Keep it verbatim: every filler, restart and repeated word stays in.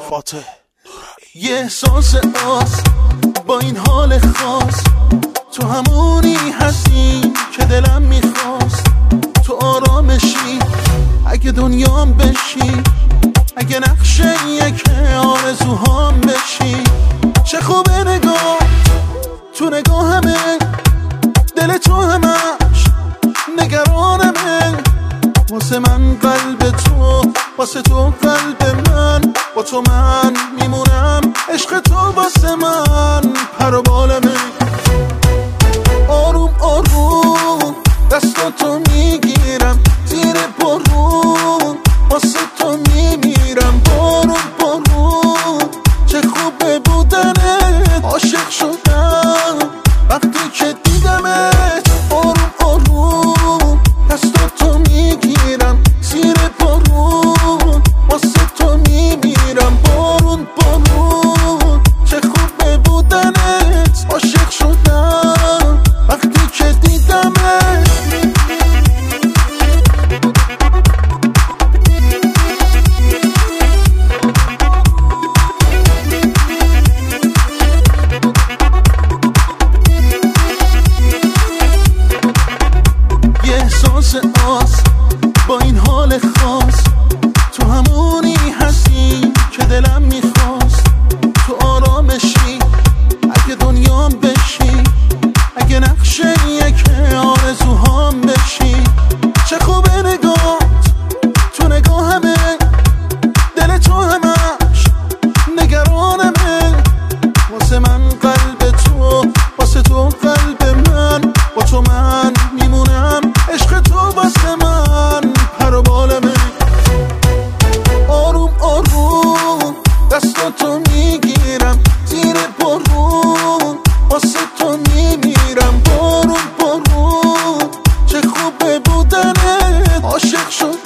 فاتح. یه احساس آس با این حال خاص، تو همونی هستی که دلم میخواست. تو آرامشی اگه دنیام بشی، اگه نقشه یک آرزوهام بشی. چه خوبه نگاه تو نگاه همه، دل تو همش نگرانمه. واسه من قلب تو، واسه تو قلب من، با تو من میمونم. عشق تو واسه من پر و بالمه. آروم آروم دستاتو میگیرم، زیر بارون واسه تو میمیرم. بارون بارون چه خوبه بودنت، عاشق شدم وقتی که دیدمت. آروم آروم دستاتو میگیرم، زیر بارون واسه تو میمیرم. بارون بارون چه خوبه بودنت، عاشق شدم وقتی که دیدمت. یه احساس آس با این حال خاص، تو همونی هستی که دلم میخواست. تو آرامشی اگه دنیام بشی، اگه نقشه یک آرزوهام بشی. چه خوبه نگاه تو نگاه همه، دل تو همش نگرانمه. واسه من قلب تو، واسه تو قلب من، با تو من میمونم. عشق تو واسه من پر و بالمه. آروم آروم دستاتو میگیرم، زیر بارون واسه تو میمیرم. بارون بارون چه خوبه بودنت، عاشق شدم